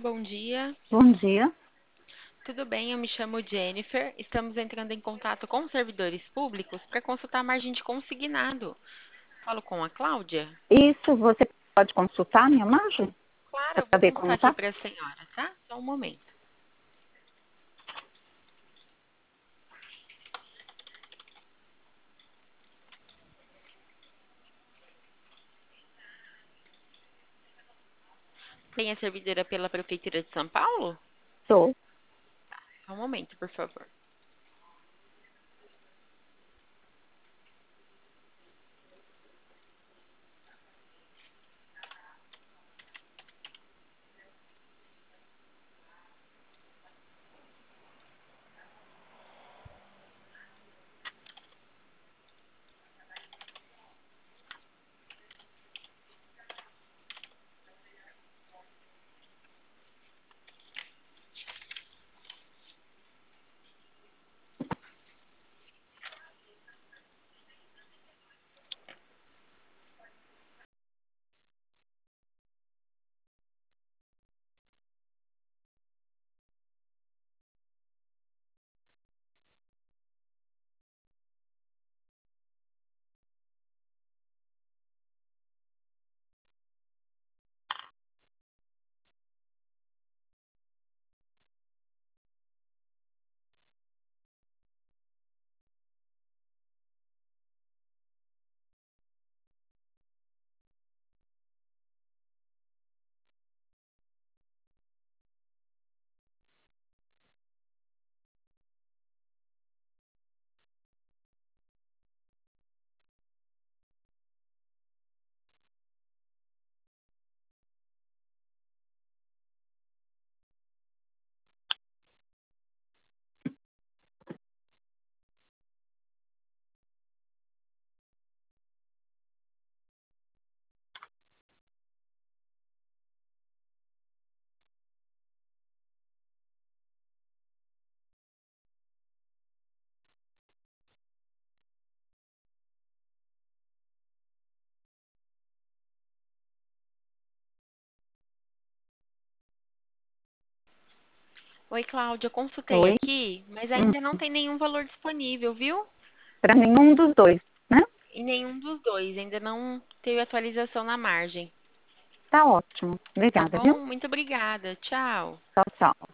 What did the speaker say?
bom dia. Bom dia. Tudo bem? Eu me chamo Jennifer. Estamos entrando em contato com os servidores públicos para consultar a margem de consignado. Falo com a Cláudia? Isso, você pode consultar a minha margem Claro, eu vou para ver consultar como aqui tá? para a senhora, tá? Só um momento. Tem a servidora pela Prefeitura de São Paulo? Sou. Só um momento, por favor. Oi, Cláudia, consultei Oi. aqui, mas ainda não tem nenhum valor disponível, viu? Para nenhum dos dois, né? E nenhum dos dois, ainda não teve atualização na margem. Tá ótimo. Tá Obrigada, viu? bom? Muito obrigada. Tchau. Tchau, tchau.